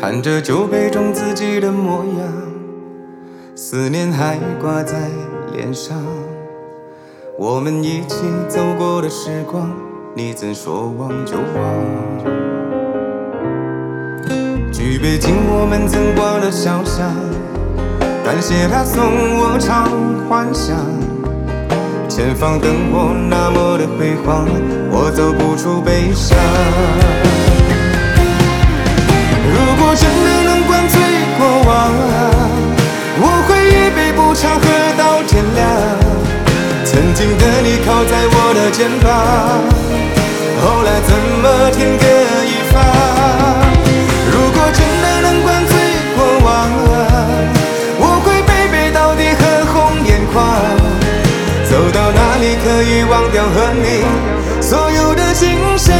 看着酒杯中自己的模样，思念还挂在脸上。我们一起走过的时光，你曾说忘就忘。举杯敬我们曾逛的小巷，感谢他送我场幻想。前方灯火那么的辉煌，我走不出悲伤。如果真的能灌醉过往，我会一杯不长喝到天亮。曾经的你靠在我的肩膀，后来怎么天各一方？如果真的能灌醉过往，我会背背到底喝红眼眶。走到哪里可以忘掉和你所有的景象？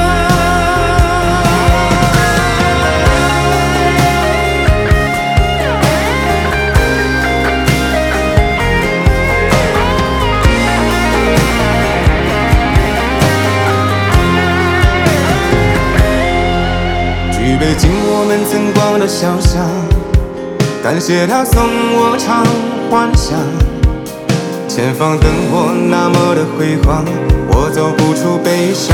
举杯敬我们曾逛的小巷，感谢他送我场幻想。前方灯火那么的辉煌，我走不出悲伤。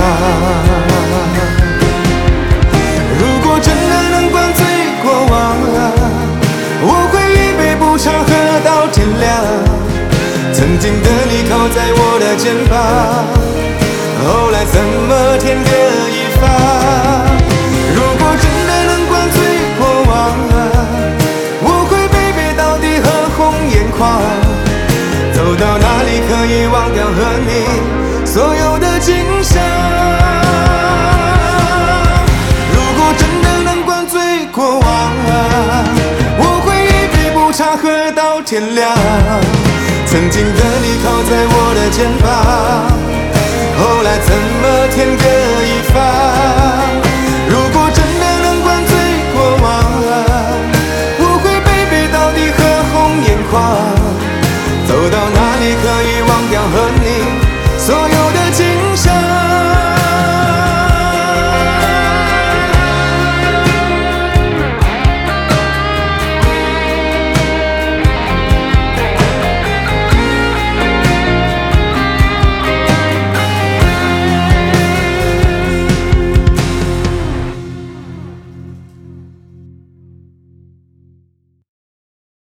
如果真的能灌醉过往，我会一杯不长喝到天亮。曾经的你靠在我的肩膀，后来怎么天各一方？如果真的能灌醉过往，我会背背到底喝红眼眶。走到哪里可以忘掉和你所有的景象？如果真的能灌醉过往，我会一杯不长喝到天亮。曾经的你靠在我的肩膀，后来怎么天各一方？